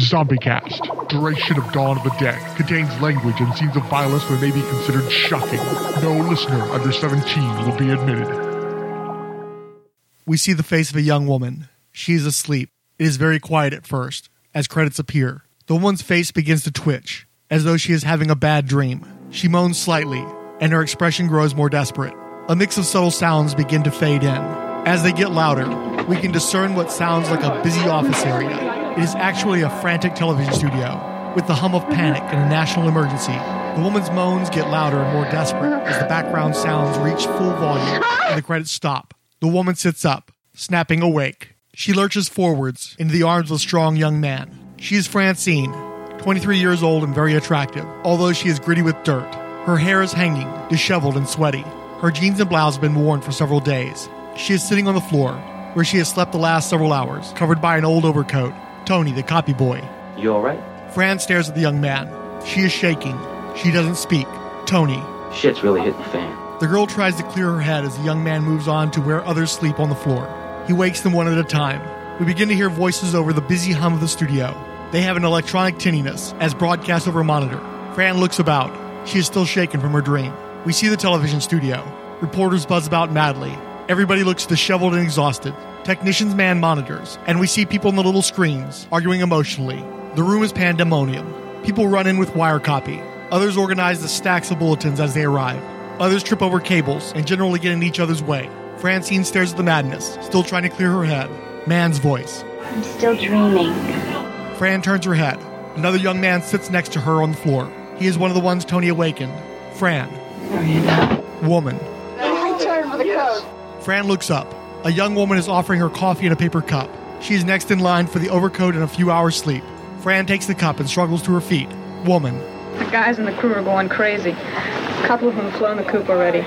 ZombieCast, duration of Dawn of the Dead, contains language and scenes of violence that may be considered shocking. No listener under 17 will be admitted. We see the face of a young woman. She is asleep. It is very quiet at first, as credits appear. The woman's face begins to twitch, as though she is having a bad dream. She moans slightly, and her expression grows more desperate. A mix of subtle sounds begin to fade in. As they get louder, we can discern what sounds like a busy office area. It is actually a frantic television studio, with the hum of panic and a national emergency. The woman's moans get louder and more desperate as the background sounds reach full volume and the credits stop. The woman sits up, snapping awake. She lurches forwards into the arms of a strong young man. She is Francine, 23 years old and very attractive, although she is gritty with dirt. Her hair is hanging, disheveled and sweaty. Her jeans and blouse have been worn for several days. She is sitting on the floor, where she has slept the last several hours, covered by an old overcoat. Tony, the copy boy. You alright? Fran stares at the young man. She is shaking. She doesn't speak. Tony. Shit's really hitting the fan. The girl tries to clear her head as the young man moves on to where others sleep on the floor. He wakes them one at a time. We begin to hear voices over the busy hum of the studio. They have an electronic tinniness as broadcast over a monitor. Fran looks about. She is still shaken from her dream. We see the television studio. Reporters buzz about madly. Everybody looks disheveled and exhausted. Technicians man monitors, and we see people on the little screens, arguing emotionally. The room is pandemonium. People run in with wire copy. Others organize the stacks of bulletins as they arrive. Others trip over cables and generally get in each other's way. Francine stares at the madness, still trying to clear her head. Man's voice. I'm still dreaming. Fran turns her head. Another young man sits next to her on the floor. He is one of the ones Tony awakened. Fran. Are you not? Woman. I turn for the code. Fran looks up. A young woman is offering her coffee in a paper cup. She is next in line for the overcoat and a few hours sleep. Fran takes the cup and struggles to her feet. Woman. The guys in the crew are going crazy. A couple of them have flown the coop already.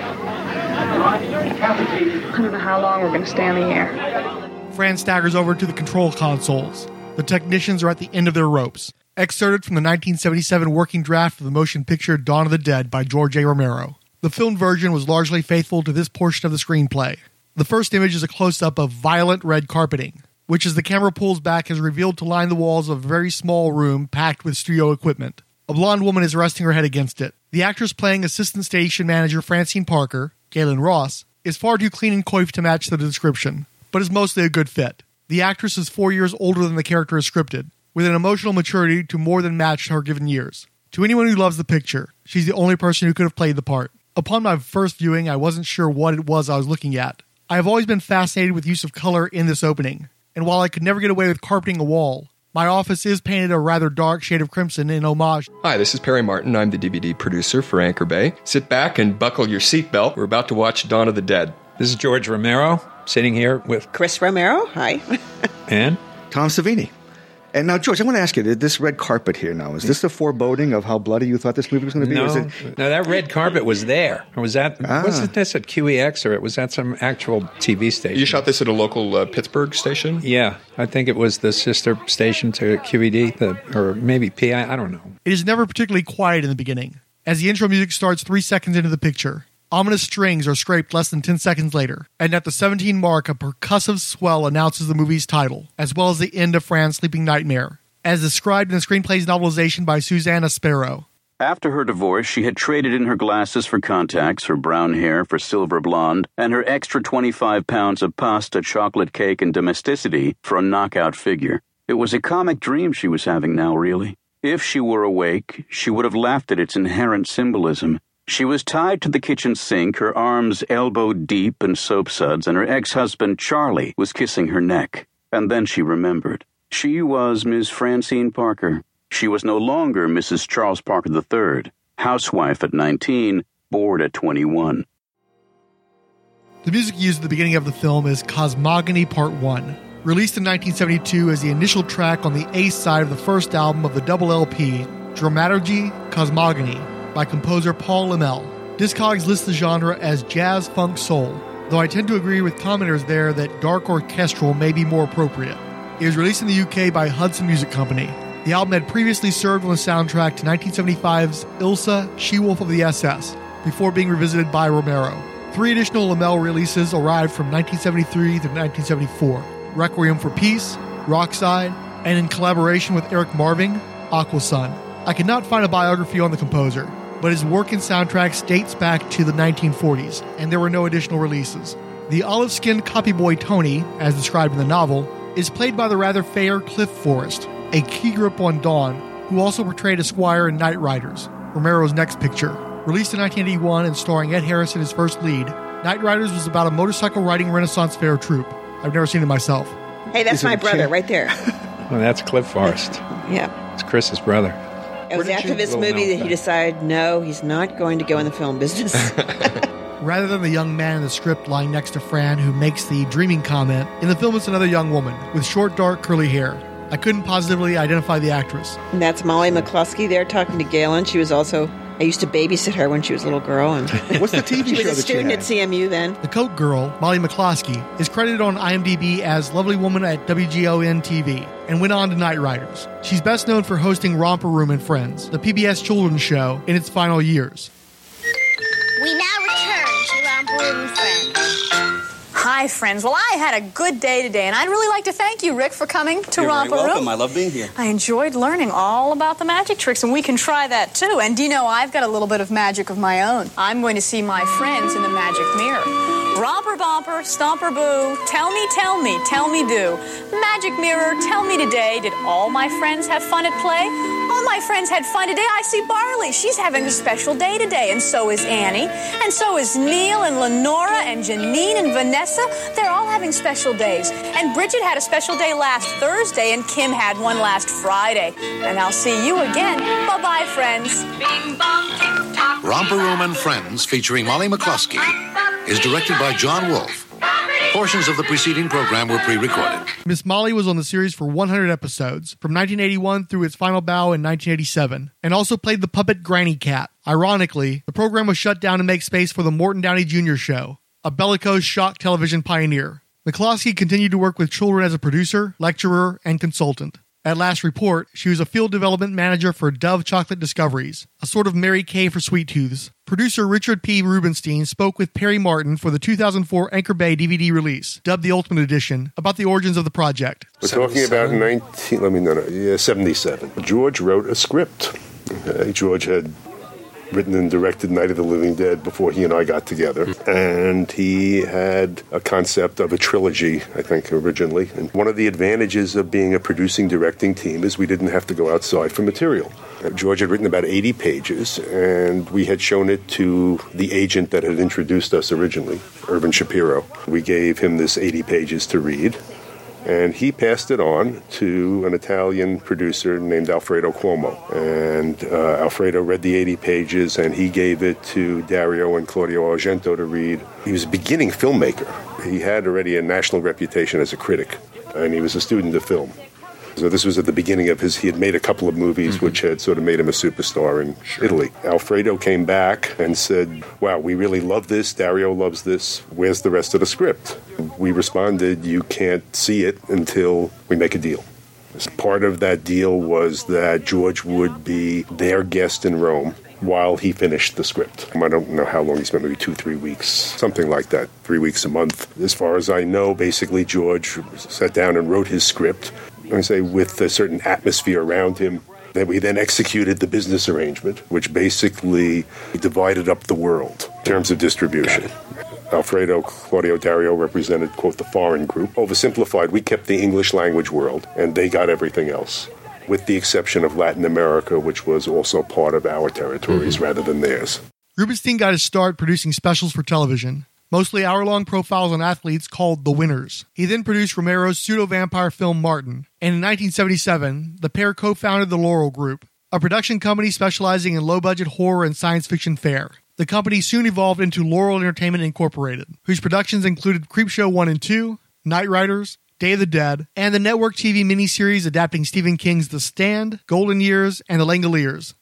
I don't know how long we're going to stay in the air. Fran staggers over to the control consoles. The technicians are at the end of their ropes. Excerpted from the 1977 working draft of the motion picture Dawn of the Dead by George A. Romero. The filmed version was largely faithful to this portion of the screenplay. The first image is a close-up of violent red carpeting, which as the camera pulls back is revealed to line the walls of a very small room packed with studio equipment. A blonde woman is resting her head against it. The actress playing assistant station manager Francine Parker, Galen Ross, is far too clean and coiffed to match the description, but is mostly a good fit. The actress is 4 years older than the character is scripted, with an emotional maturity to more than match her given years. To anyone who loves the picture, she's the only person who could have played the part. Upon my first viewing, I wasn't sure what it was I was looking at. I have always been fascinated with use of color in this opening, and while I could never get away with carpeting a wall, my office is painted a rather dark shade of crimson in homage. Hi, this is Perry Martin. I'm the DVD producer for Anchor Bay. Sit back and buckle your seatbelt. We're about to watch Dawn of the Dead. This is George Romero, sitting here with Chris Romero. Hi. And Tom Savini. And now, George, I want to ask you, this red carpet here now, is this a foreboding of how bloody you thought this movie was going to be? No, that red carpet was there. Or was that, wasn't this at QEX, or was that some actual TV station? You shot this at a local Pittsburgh station? Yeah, I think it was the sister station to QED, or maybe PI, I don't know. It is never particularly quiet in the beginning. As the intro music starts 3 seconds into the picture, ominous strings are scraped less than 10 seconds later, and at the 17 mark, a percussive swell announces the movie's title, as well as the end of Fran's sleeping nightmare, as described in the screenplay's novelization by Susanna Sparrow. After her divorce, she had traded in her glasses for contacts, her brown hair for silver blonde, and her extra 25 pounds of pasta, chocolate cake, and domesticity for a knockout figure. It was a comic dream she was having now, really. If she were awake, she would have laughed at its inherent symbolism. She was tied to the kitchen sink, her arms elbow-deep in soap suds, and her ex-husband, Charlie, was kissing her neck. And then she remembered. She was Miss Francine Parker. She was no longer Mrs. Charles Parker III, housewife at 19, bored at 21. The music used at the beginning of the film is Cosmogony Part 1, released in 1972 as the initial track on the A side of the first album of the double LP, Dramaturgy Cosmogony, by composer Paul Lemel. Discogs list the genre as jazz funk soul, though I tend to agree with commenters there that dark orchestral may be more appropriate. It was released in the UK by Hudson Music Company. The album had previously served on the soundtrack to 1975's Ilsa, She-Wolf of the SS, before being revisited by Romero. 3 additional Lemel releases arrived from 1973 to 1974, Requiem for Peace, Rockside, and in collaboration with Eric Marving, Aquasun. I could not find a biography on the composer, but his work in soundtracks dates back to the 1940s, and there were no additional releases. The olive-skinned copyboy Tony, as described in the novel, is played by the rather fair Cliff Forrest, a key grip on Dawn, who also portrayed a squire in Night Riders, Romero's next picture. Released in 1981 and starring Ed Harris in his first lead, Night Riders was about a motorcycle riding Renaissance fair troupe. I've never seen it myself. Hey, that's my brother right there. Well, that's Cliff Forrest. Yeah. It's Chris's brother. It was after this movie that he decided, no, he's not going to go in the film business. Rather than the young man in the script lying next to Fran who makes the dreaming comment, in the film it's another young woman with short, dark, curly hair. I couldn't positively identify the actress. And that's Molly McCluskey there talking to Galen. She was also, I used to babysit her when she was a little girl. And what's the TV show she was a that student at CMU then. The Coke Girl, Molly McCloskey, is credited on IMDb as Lovely Woman at WGON TV and went on to Night Riders. She's best known for hosting Romper Room and Friends, the PBS children's show, in its final years. We now return to Romper Room and Friends. Hi, friends. Well, I had a good day today, and I'd really like to thank you, Rick, for coming to Romper Room. You're very welcome. I love being here. I enjoyed learning all about the magic tricks, and we can try that, too. And do you know, I've got a little bit of magic of my own. I'm going to see my friends in the magic mirror. Romper Bomper, Stomper Boo, tell me do. Magic mirror, tell me today, did all my friends have fun at play? All my friends had fun today. I see Barley. She's having a special day today, and so is Annie, and so is Neil and Lenora and Janine and Vanessa. They're all having special days. And Bridget had a special day last Thursday, and Kim had one last Friday. And I'll see you again. Bye-bye, friends. Bing, bong, tick-tock. Romper Room and Friends, featuring Molly McCluskey, is directed by John Wolfe. Portions of the preceding program were pre-recorded. Miss Molly was on the series for 100 episodes, from 1981 through its final bow in 1987, and also played the puppet Granny Cat. Ironically, the program was shut down to make space for the Morton Downey Jr. Show, a bellicose shock television pioneer. McCloskey continued to work with children as a producer, lecturer, and consultant. At last report, she was a field development manager for Dove Chocolate Discoveries, a sort of Mary Kay for sweet tooths. Producer Richard P. Rubenstein spoke with Perry Martin for the 2004 Anchor Bay DVD release, dubbed the Ultimate Edition, about the origins of the project. We're talking about 77. George wrote a script. George had written and directed Night of the Living Dead before he and I got together. And he had a concept of a trilogy, I think, originally. And one of the advantages of being a producing, directing team is we didn't have to go outside for material. George had written about 80 pages, and we had shown it to the agent that had introduced us originally, Irvin Shapiro. We gave him this 80 pages to read, and he passed it on to an Italian producer named Alfredo Cuomo. And Alfredo read the 80 pages, and he gave it to Dario and Claudio Argento to read. He was a beginning filmmaker. He had already a national reputation as a critic, and he was a student of film. So this was at the beginning of he had made a couple of movies which had sort of made him a superstar in Italy. Alfredo came back and said, wow, we really love this. Dario loves this. Where's the rest of the script? We responded, you can't see it until we make a deal. Part of that deal was that George would be their guest in Rome while he finished the script. I don't know how long he spent, maybe 2-3 weeks, something like that, 3 weeks a month. As far as I know, basically George sat down and wrote his script, I say with a certain atmosphere around him. That we then executed the business arrangement, which basically divided up the world in terms of distribution. Alfredo, Claudio, Dario represented, quote, the foreign group. Oversimplified, we kept the English language world, and they got everything else, with the exception of Latin America, which was also part of our territories rather than theirs. Rubenstein got his start producing specials for television, mostly hour-long profiles on athletes called The Winners. He then produced Romero's pseudo-vampire film Martin, and in 1977, the pair co-founded the Laurel Group, a production company specializing in low-budget horror and science fiction fare. The company soon evolved into Laurel Entertainment Incorporated, whose productions included Creepshow 1 and 2, Night Riders, Day of the Dead, and the network TV miniseries adapting Stephen King's The Stand, Golden Years, and The Langoliers.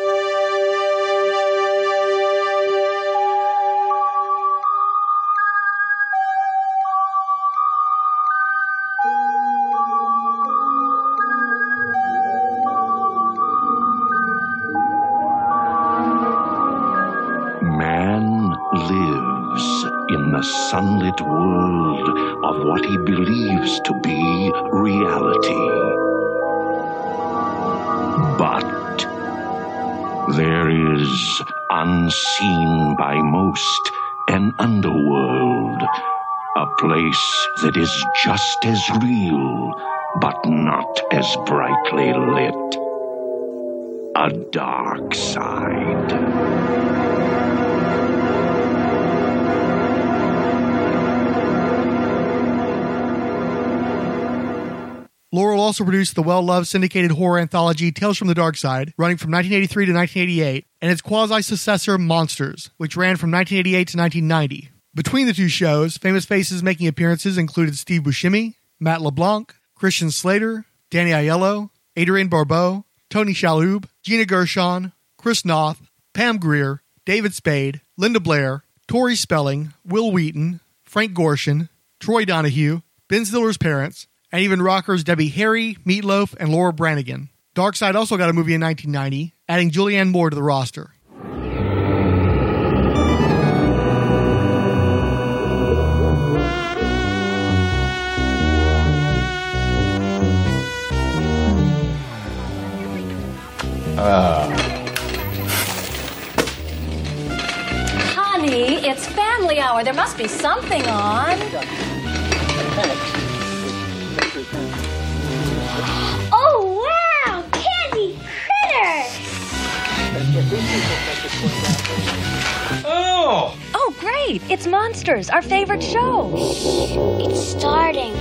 Sunlit world of what he believes to be reality. There is, unseen by most, an underworld. A place that is just as real, but not as brightly lit. A dark side. Laurel also produced the well-loved syndicated horror anthology Tales from the Dark Side, running from 1983 to 1988, and its quasi-successor Monsters, which ran from 1988 to 1990. Between the two shows, famous faces making appearances included Steve Buscemi, Matt LeBlanc, Christian Slater, Danny Aiello, Adrienne Barbeau, Tony Shalhoub, Gina Gershon, Chris Noth, Pam Grier, David Spade, Linda Blair, Tori Spelling, Will Wheaton, Frank Gorshin, Troy Donahue, Ben Stiller's parents, and even rockers Debbie Harry, Meatloaf, and Laura Branigan. Darkside also got a movie in 1990, adding Julianne Moore to the roster. Honey, it's family hour. There must be something on. Oh, wow! Candy critters! Oh! Oh, great! It's Monsters, our favorite show. It's starting.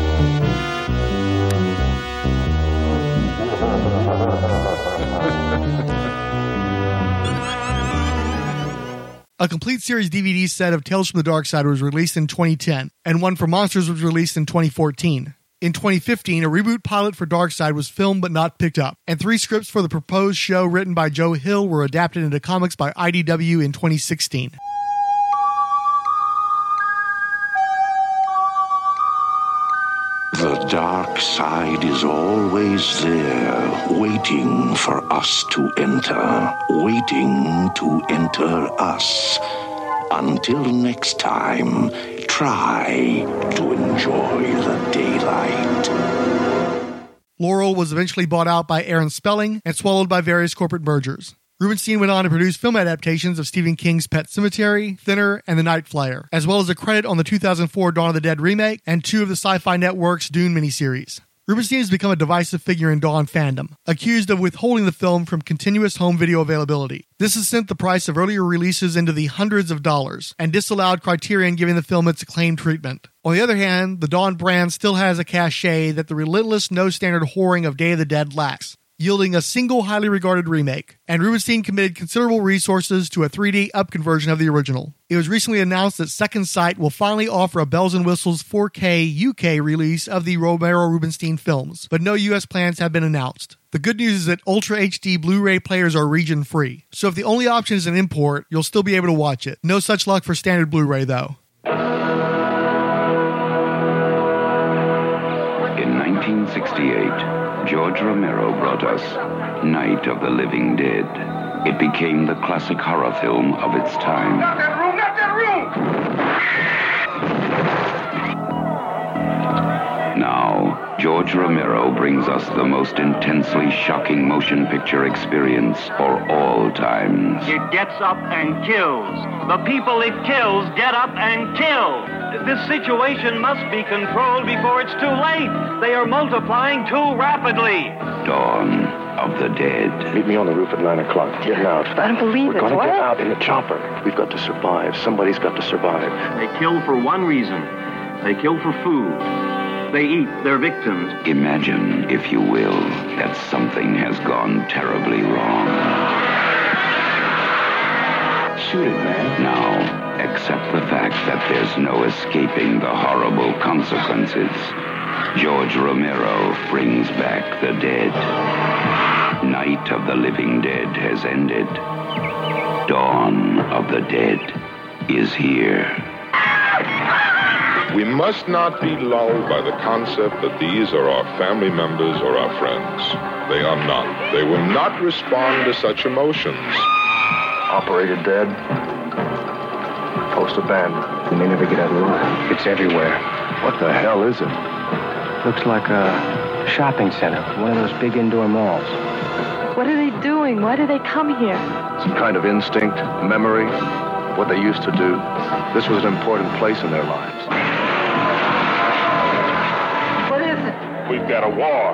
A complete series DVD set of Tales from the Dark Side was released in 2010, and one for Monsters was released in 2014. In 2015, a reboot pilot for Darkside was filmed but not picked up, and 3 scripts for the proposed show written by Joe Hill were adapted into comics by IDW in 2016. The dark side is always there, waiting for us to enter, waiting to enter us. Until next time, try to enjoy the daylight. Laurel was eventually bought out by Aaron Spelling and swallowed by various corporate mergers. Rubenstein went on to produce film adaptations of Stephen King's Pet Sematary, Thinner, and The Night Flyer, as well as a credit on the 2004 Dawn of the Dead remake and 2 of the Sci-Fi Network's Dune miniseries. Rubenstein has become a divisive figure in Dawn fandom, accused of withholding the film from continuous home video availability. This has sent the price of earlier releases into the hundreds of dollars, and disallowed Criterion giving the film its acclaimed treatment. On the other hand, the Dawn brand still has a cachet that the relentless, no-standard whoring of Day of the Dead lacks, yielding a single highly regarded remake, and Rubenstein committed considerable resources to a 3D upconversion of the original. It was recently announced that Second Sight will finally offer a bells and whistles 4K UK release of the Romero-Rubenstein films, but no US plans have been announced. The good news is that Ultra HD Blu-ray players are region-free, so if the only option is an import, you'll still be able to watch it. No such luck for standard Blu-ray, though. In 1968, George Romero brought us Night of the Living Dead. It became the classic horror film of its time. Not that room! Not that room! Now, George Romero brings us the most intensely shocking motion picture experience for all times. It gets up and kills. The people it kills get up and kill. This situation must be controlled before it's too late. They are multiplying too rapidly. Dawn of the Dead. Meet me on the roof at 9 o'clock. Getting out. I don't believe We're it. going to What? get out in the chopper. We've got to survive. Somebody's got to survive. They kill for one reason. They kill for food. They eat their victims. Imagine, if you will, that something has gone terribly wrong. Shoot it, man. Now, accept the fact that there's no escaping the horrible consequences. George Romero brings back the dead. Night of the Living Dead has ended. Dawn of the Dead is here. We must not be lulled by the concept that these are our family members or our friends. They are not. They will not respond to such emotions. Operator dead. Post abandoned. We may never get out alive. It's everywhere. What the hell is it? Looks like a shopping center, one of those big indoor malls. What are they doing? Why do they come here? Some kind of instinct, memory, what they used to do. This was an important place in their lives. What is it? We've got a war.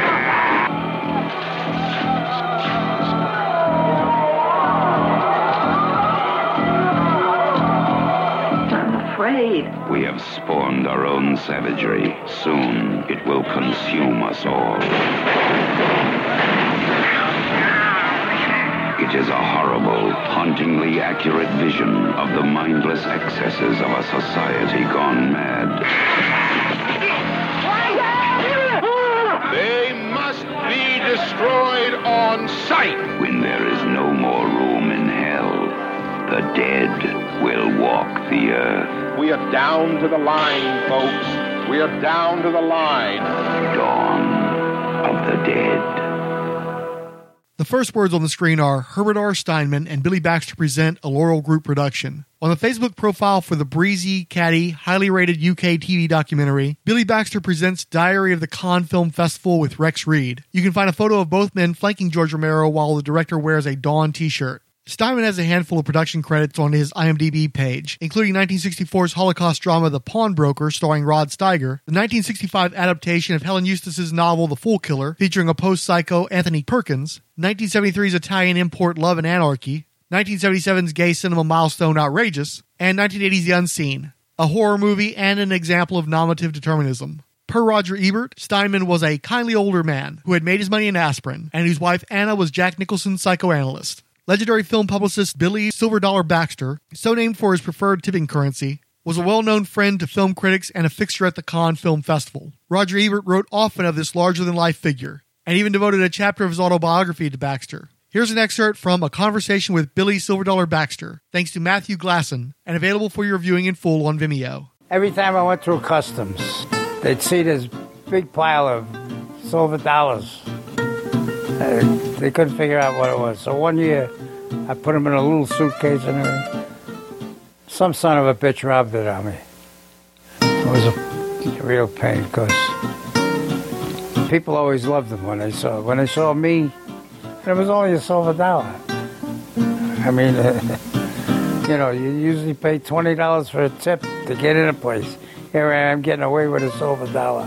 Afraid. We have spawned our own savagery. Soon it will consume us all. It is a horrible, hauntingly accurate vision of the mindless excesses of a society gone mad. They must be destroyed on sight. When there is no more room in hell, the dead will walk the earth. We are down to the line, folks. We are down to the line. Dawn of the dead. The first words on the screen are Herbert R. Steinman and Billy Baxter present a Laurel Group production. On the Facebook profile for the breezy, catty, highly rated UK TV documentary, Billy Baxter presents Diary of the Cannes Film Festival with Rex Reed. You can find a photo of both men flanking George Romero while the director wears a Dawn t-shirt. Steinman has a handful of production credits on his IMDb page, including 1964's Holocaust drama The Pawnbroker starring Rod Steiger, the 1965 adaptation of Helen Eustace's novel The Fool Killer featuring a post-psycho Anthony Perkins, 1973's Italian import Love and Anarchy, 1977's gay cinema milestone Outrageous, and 1980's The Unseen, a horror movie and an example of nominative determinism. Per Roger Ebert, Steinman was a kindly older man who had made his money in aspirin, and whose wife Anna was Jack Nicholson's psychoanalyst. Legendary film publicist Billy Silver Dollar Baxter, so named for his preferred tipping currency, was a well-known friend to film critics and a fixture at the Cannes Film Festival. Roger Ebert wrote often of this larger-than-life figure, and even devoted a chapter of his autobiography to Baxter. Here's an excerpt from a conversation with Billy Silver Dollar Baxter, thanks to Matthew Glasson, and available for your viewing in full on Vimeo. Every time I went through customs, they'd see this big pile of silver dollars. They couldn't figure out what it was. So one year, I put them in a little suitcase and everything. Some son of a bitch robbed it on me. It was a real pain because people always loved them when they saw me. And it was only a silver dollar. I mean, you usually pay $20 for a tip to get in a place. Here I am getting away with a silver dollar.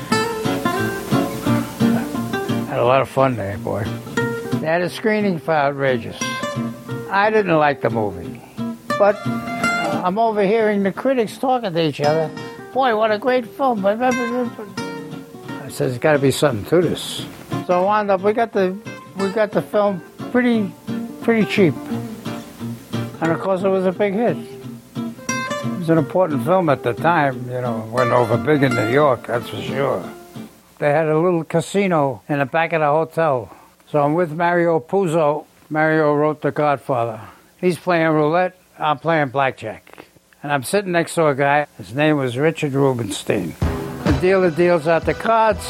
Had a lot of fun there, boy. They had a screening for Outrageous. I didn't like the movie, but I'm overhearing the critics talking to each other. Boy, what a great film! I said, "There's got to be something to this." So I wound up. We got the film pretty cheap, and of course it was a big hit. It was an important film at the time. Went over big in New York, that's for sure. They had a little casino in the back of the hotel. So I'm with Mario Puzo. Mario wrote The Godfather. He's playing roulette. I'm playing blackjack. And I'm sitting next to a guy. His name was Richard Rubenstein. The dealer deals out the cards.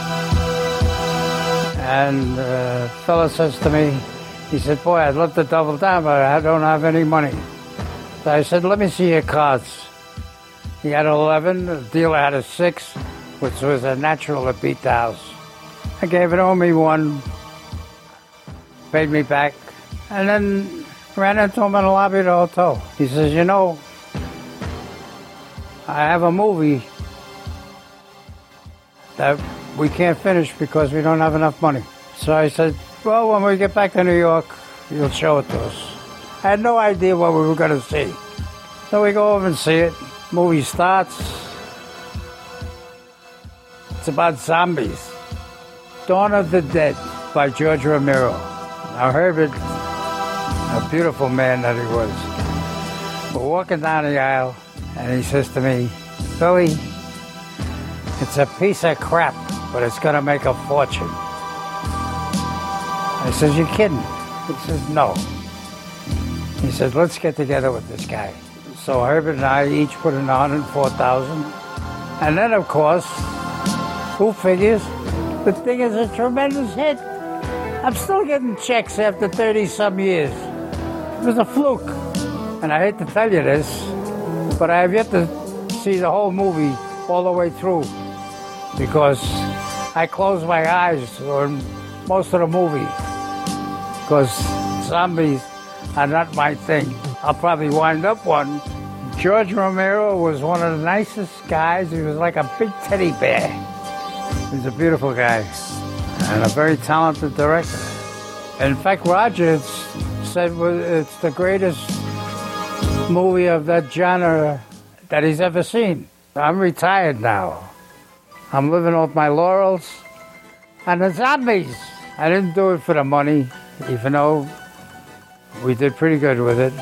And the fella says to me, he said, "Boy, I'd love to double down, but I don't have any money." So I said, "Let me see your cards." He had 11. The dealer had a 6. Which was a natural to beat the house. I gave it only one, paid me back, and then ran into him in the lobby of the hotel. He says, I have a movie that we can't finish because we don't have enough money. So I said, well, when we get back to New York, you'll show it to us. I had no idea what we were going to see. So we go over and see it. Movie starts. It's about zombies. Dawn of the Dead by George Romero. Now Herbert, a beautiful man that he was, we're walking down the aisle and he says to me, "Billy, it's a piece of crap, but it's going to make a fortune." I says, "You kidding?" He says, "No." He says, "Let's get together with this guy." So Herbert and I each put in $104,000. And then, of course, who figures? The thing is a tremendous hit. I'm still getting checks after 30-some years. It was a fluke. And I hate to tell you this, but I have yet to see the whole movie all the way through because I closed my eyes during most of the movie. because zombies are not my thing. I'll probably wind up one. George Romero was one of the nicest guys. He was like a big teddy bear. He's a beautiful guy and a very talented director. In fact, Rogers said it's the greatest movie of that genre that he's ever seen. I'm retired now. I'm living off my laurels. And the zombies, I didn't do it for the money, even though we did pretty good with it.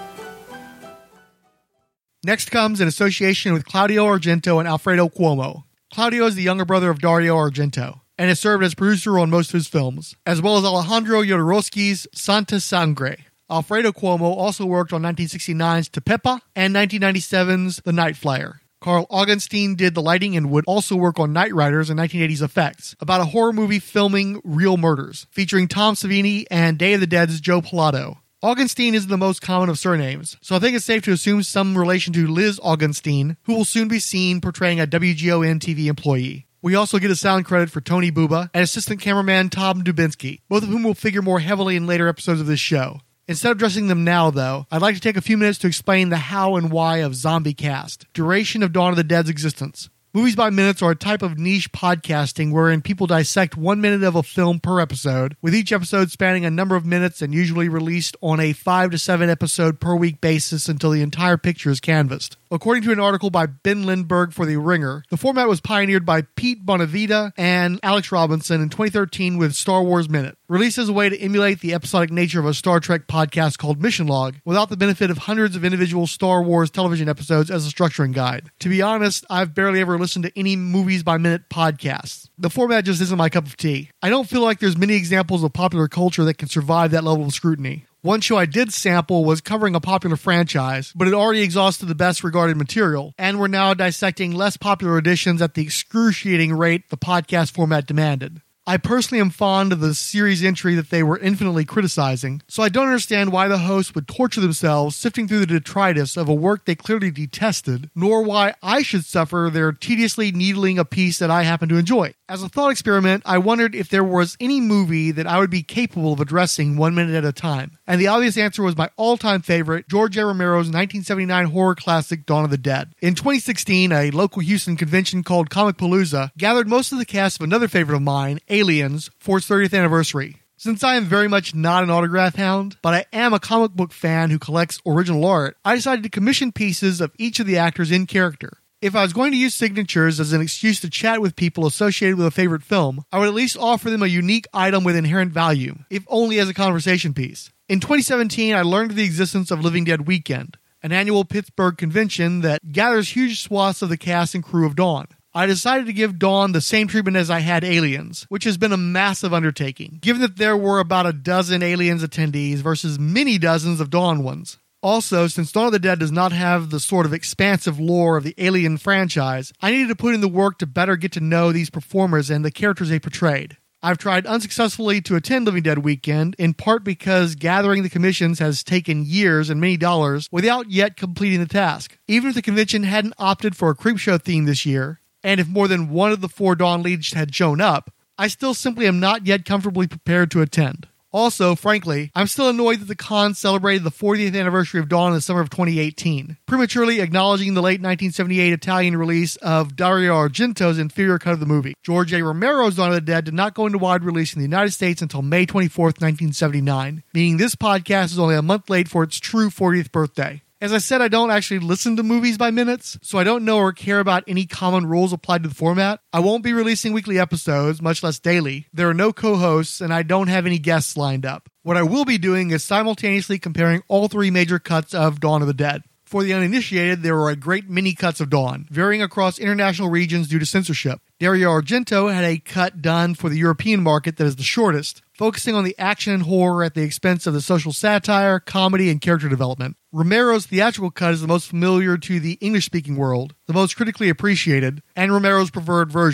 Next comes an association with Claudio Argento and Alfredo Cuomo. Claudio is the younger brother of Dario Argento and has served as producer on most of his films, as well as Alejandro Jodorowsky's Santa Sangre. Alfredo Cuomo also worked on 1969's Tepepa and 1997's The Night Flyer. Carl Augenstein did the lighting and would also work on Night Riders and 1980's Effects, about a horror movie filming real murders, featuring Tom Savini and Day of the Dead's Joe Pilato. Augenstein isn't the most common of surnames, so I think it's safe to assume some relation to Liz Augenstein, who will soon be seen portraying a WGON TV employee. We also get a sound credit for Tony Buba and assistant cameraman Tom Dubinsky, both of whom will figure more heavily in later episodes of this show. Instead of addressing them now, though, I'd like to take a few minutes to explain the how and why of Zombie Cast, duration of Dawn of the Dead's existence. Movies by Minutes are a type of niche podcasting wherein people dissect 1 minute of a film per episode, with each episode spanning a number of minutes and usually released on a 5 to 7 episode per week basis until the entire picture is canvassed. According to an article by Ben Lindbergh for The Ringer, the format was pioneered by Pete Bonavita and Alex Robinson in 2013 with Star Wars Minute, released as a way to emulate the episodic nature of a Star Trek podcast called Mission Log, without the benefit of hundreds of individual Star Wars television episodes as a structuring guide. To be honest, I've barely ever listened to any Movies by Minute podcasts. The format just isn't my cup of tea. I don't feel like there's many examples of popular culture that can survive that level of scrutiny. One show I did sample was covering a popular franchise, but it already exhausted the best regarded material, and we're now dissecting less popular editions at the excruciating rate the podcast format demanded. I personally am fond of the series entry that they were infinitely criticizing, so I don't understand why the hosts would torture themselves sifting through the detritus of a work they clearly detested, nor why I should suffer their tediously needling a piece that I happen to enjoy. As a thought experiment, I wondered if there was any movie that I would be capable of addressing 1 minute at a time, and the obvious answer was my all-time favorite, George A. Romero's 1979 horror classic Dawn of the Dead. In 2016, a local Houston convention called Comicpalooza gathered most of the cast of another favorite of mine, Aliens, for its 30th anniversary. Since I am very much not an autograph hound, but I am a comic book fan who collects original art, I decided to commission pieces of each of the actors in character. If I was going to use signatures as an excuse to chat with people associated with a favorite film, I would at least offer them a unique item with inherent value, if only as a conversation piece. In 2017, I learned of the existence of Living Dead Weekend, an annual Pittsburgh convention that gathers huge swaths of the cast and crew of Dawn. I decided to give Dawn the same treatment as I had Aliens, which has been a massive undertaking, given that there were about a dozen Aliens attendees versus many dozens of Dawn ones. Also, since Dawn of the Dead does not have the sort of expansive lore of the Alien franchise, I needed to put in the work to better get to know these performers and the characters they portrayed. I've tried unsuccessfully to attend Living Dead Weekend, in part because gathering the commissions has taken years and many dollars without yet completing the task. Even if the convention hadn't opted for a Creepshow theme this year, and if more than one of the 4 Dawn leads had shown up, I still simply am not yet comfortably prepared to attend. Also, frankly, I'm still annoyed that the con celebrated the 40th anniversary of Dawn in the summer of 2018, prematurely acknowledging the late 1978 Italian release of Dario Argento's inferior cut of the movie. George A. Romero's Dawn of the Dead did not go into wide release in the United States until May 24th, 1979, meaning this podcast is only a month late for its true 40th birthday. As I said, I don't actually listen to Movies by Minutes, so I don't know or care about any common rules applied to the format. I won't be releasing weekly episodes, much less daily. There are no co-hosts, and I don't have any guests lined up. What I will be doing is simultaneously comparing all 3 major cuts of Dawn of the Dead. For the uninitiated, there were a great many cuts of Dawn, varying across international regions due to censorship. Dario Argento had a cut done for the European market that is the shortest, focusing on the action and horror at the expense of the social satire, comedy, and character development. Romero's theatrical cut is the most familiar to the English-speaking world, the most critically appreciated, and Romero's preferred version.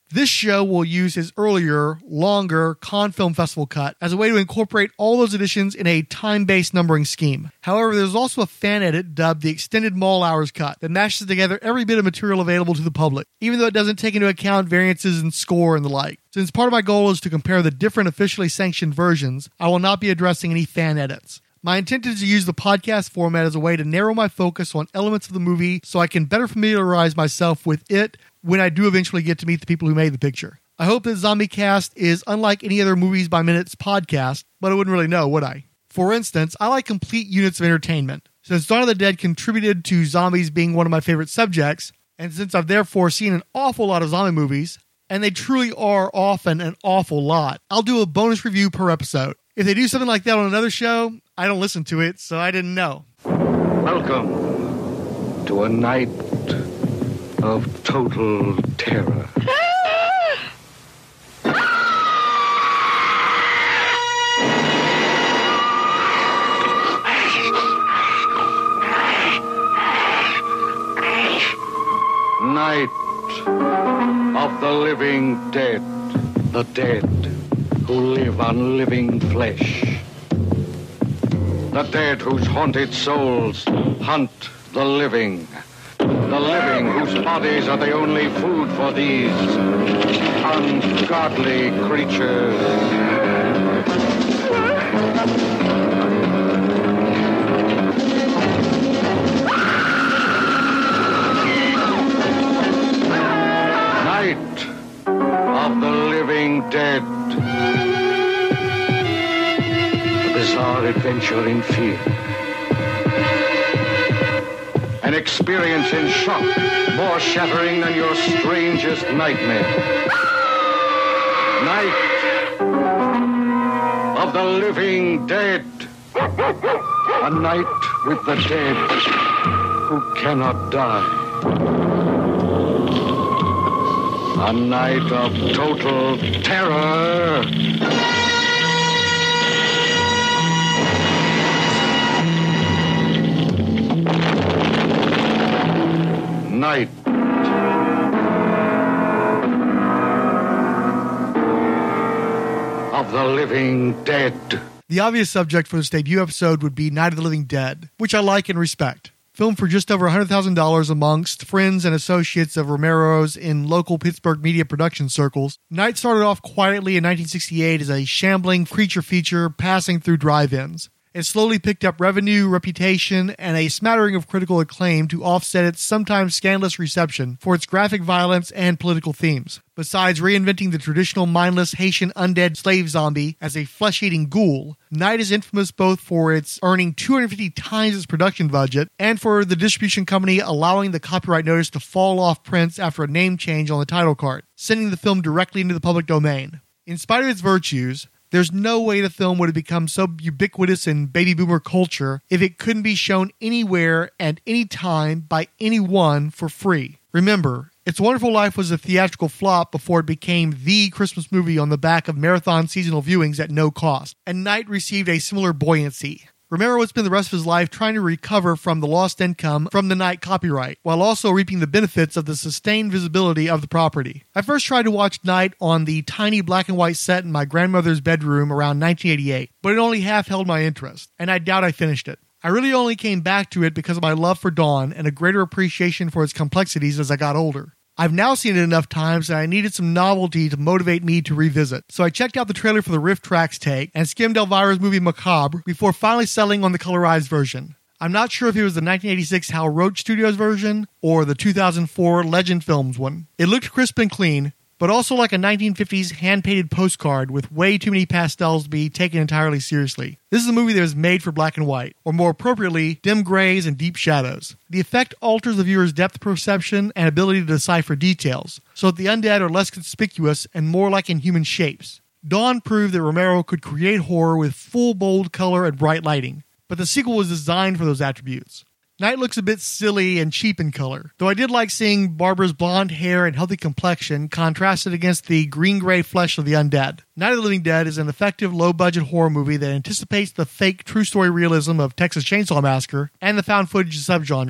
This show will use his earlier, longer Cannes Film Festival cut as a way to incorporate all those editions in a time-based numbering scheme. However, there's also a fan edit dubbed the Extended Mall Hours cut that mashes together every bit of material available to the public, even though it doesn't take into account variances in score and the like. Since part of my goal is to compare the different officially sanctioned versions, I will not be addressing any fan edits. My intent is to use the podcast format as a way to narrow my focus on elements of the movie so I can better familiarize myself with it when I do eventually get to meet the people who made the picture. I hope that ZombieCast is unlike any other Movies by Minutes podcast, but I wouldn't really know, would I? For instance, I like complete units of entertainment. Since Dawn of the Dead contributed to zombies being one of my favorite subjects, and since I've therefore seen an awful lot of zombie movies, and they truly are often an awful lot, I'll do a bonus review per episode. If they do something like that on another show, I don't listen to it, so I didn't know. Welcome to a night of total terror. Night of the living dead, the dead who live on living flesh. The dead whose haunted souls hunt the living whose bodies are the only food for these ungodly creatures. Night of the living dead. A bizarre adventure in fear. An experience in shock, more shattering than your strangest nightmare. Night of the living dead. A night with the dead who cannot die. A night of total terror. Night of the living dead. The obvious subject for this debut episode would be Night of the Living Dead, which I like and respect. Filmed for just over $100,000 amongst friends and associates of Romero's in local Pittsburgh media production circles, Night started off quietly in 1968 as a shambling creature feature passing through drive-ins. It slowly picked up revenue, reputation, and a smattering of critical acclaim to offset its sometimes scandalous reception for its graphic violence and political themes. Besides reinventing the traditional mindless Haitian undead slave zombie as a flesh-eating ghoul, Night is infamous both for its earning 250 times its production budget and for the distribution company allowing the copyright notice to fall off prints after a name change on the title card, sending the film directly into the public domain. In spite of its virtues, there's no way the film would have become so ubiquitous in baby boomer culture if it couldn't be shown anywhere and any time by anyone for free. Remember, It's a Wonderful Life was a theatrical flop before it became the Christmas movie on the back of marathon seasonal viewings at no cost, and Night received a similar buoyancy. Romero would spend the rest of his life trying to recover from the lost income from the Night copyright, while also reaping the benefits of the sustained visibility of the property. I first tried to watch Night on the tiny black and white set in my grandmother's bedroom around 1988, but it only half held my interest, and I doubt I finished it. I really only came back to it because of my love for Dawn and a greater appreciation for its complexities as I got older. I've now seen it enough times that I needed some novelty to motivate me to revisit. So I checked out the trailer for the Riff Tracks take and skimmed Elvira's movie Macabre before finally settling on the colorized version. I'm not sure if it was the 1986 Hal Roach Studios version or the 2004 Legend Films one. It looked crisp and clean, but also like a 1950s hand-painted postcard with way too many pastels to be taken entirely seriously. This is a movie that was made for black and white, or more appropriately, dim grays and deep shadows. The effect alters the viewer's depth perception and ability to decipher details, so that the undead are less conspicuous and more like inhuman shapes. Dawn proved that Romero could create horror with full bold color and bright lighting, but the sequel was designed for those attributes. Night looks a bit silly and cheap in color, though I did like seeing Barbara's blonde hair and healthy complexion contrasted against the green-gray flesh of the undead. Night of the Living Dead is an effective low-budget horror movie that anticipates the fake true-story realism of Texas Chainsaw Massacre and the found footage subgenre.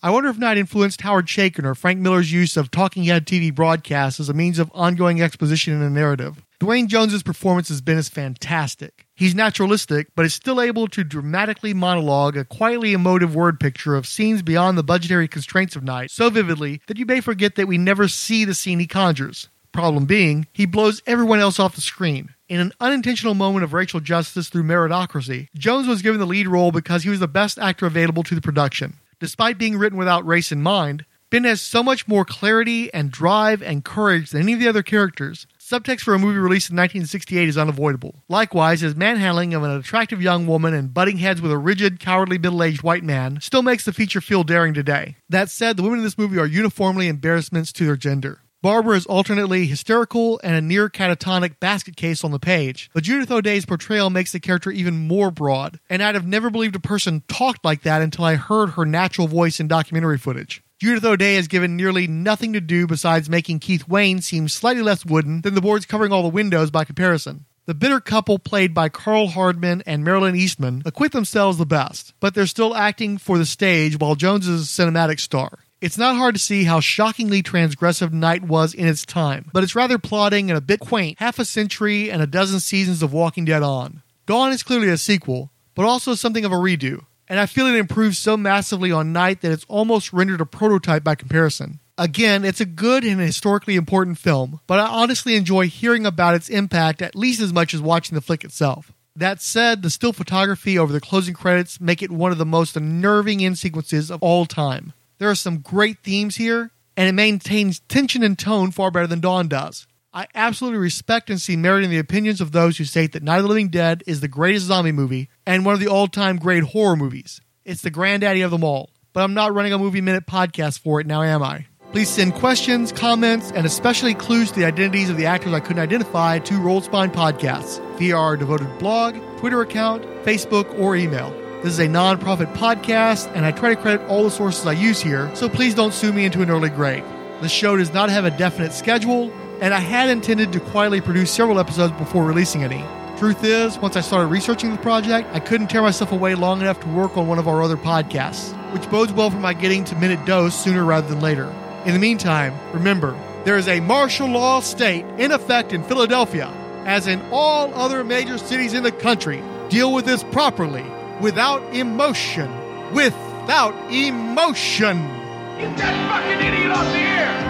I wonder if Knight influenced Howard Chaykin or Frank Miller's use of talking head TV broadcasts as a means of ongoing exposition in a narrative. Dwayne Jones' performance has been fantastic. He's naturalistic, but is still able to dramatically monologue a quietly emotive word picture of scenes beyond the budgetary constraints of Knight so vividly that you may forget that we never see the scene he conjures. Problem being, he blows everyone else off the screen. In an unintentional moment of racial justice through meritocracy, Jones was given the lead role because he was the best actor available to the production. Despite being written without race in mind, Ben has so much more clarity and drive and courage than any of the other characters. Subtext for a movie released in 1968 is unavoidable. Likewise, his manhandling of an attractive young woman and butting heads with a rigid, cowardly middle-aged white man still makes the feature feel daring today. That said, the women in this movie are uniformly embarrassments to their gender. Barbara is alternately hysterical and a near catatonic basket case on the page, but Judith O'Dea's portrayal makes the character even more broad, and I'd have never believed a person talked like that until I heard her natural voice in documentary footage. Judith O'Dea is given nearly nothing to do besides making Keith Wayne seem slightly less wooden than the boards covering all the windows by comparison. The bitter couple played by Carl Hardman and Marilyn Eastman acquit themselves the best, but they're still acting for the stage while Jones is a cinematic star. It's not hard to see how shockingly transgressive Knight was in its time, but it's rather plodding and a bit quaint, half a century and a dozen seasons of Walking Dead on. Dawn is clearly a sequel, but also something of a redo, and I feel it improves so massively on Knight that it's almost rendered a prototype by comparison. Again, it's a good and historically important film, but I honestly enjoy hearing about its impact at least as much as watching the flick itself. That said, the still photography over the closing credits make it one of the most unnerving end sequences of all time. There are some great themes here, and it maintains tension and tone far better than Dawn does. I absolutely respect and see merit in the opinions of those who state that Night of the Living Dead is the greatest zombie movie and one of the all-time great horror movies. It's the granddaddy of them all, but I'm not running a Movie Minute podcast for it, now am I? Please send questions, comments, and especially clues to the identities of the actors I couldn't identify to Rolled Spine Podcasts via our devoted blog, Twitter account, Facebook, or email. This is a non-profit podcast, and I try to credit all the sources I use here, so please don't sue me into an early grave. The show does not have a definite schedule, and I had intended to quietly produce several episodes before releasing any. Truth is, once I started researching the project, I couldn't tear myself away long enough to work on one of our other podcasts, which bodes well for my getting to Minute Dose sooner rather than later. In the meantime, remember, there is a martial law state in effect in Philadelphia, as in all other major cities in the country. Deal with this properly. Without emotion. Without emotion. Get that fucking idiot off the air!